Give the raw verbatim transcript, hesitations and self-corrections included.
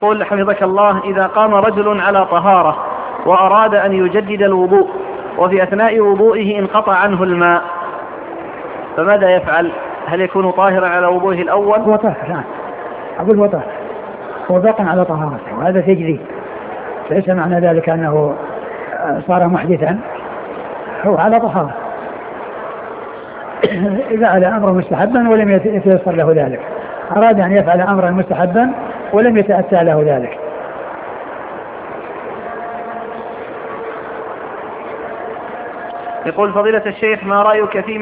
قل حفظك الله: إذا قام رجل على طهارة وأراد أن يجدد الوضوء وفي أثناء وضوئه انقطع عنه الماء فماذا يفعل؟ هل يكون طاهرا على وضوئه الأول؟ هو طاهر، نعم، أقول هو طاهر، هو باق على طهارته، وهذا تجديد، ليس معنى ذلك أنه صار محدثا، هو على طهارة. إذا على أمر مستحبا ولم يتيسر له ذلك، أراد أن يفعل أمرا مستحبا ولم يتأتى له ذلك. يقول: فضيلة الشيخ، ما رأيك في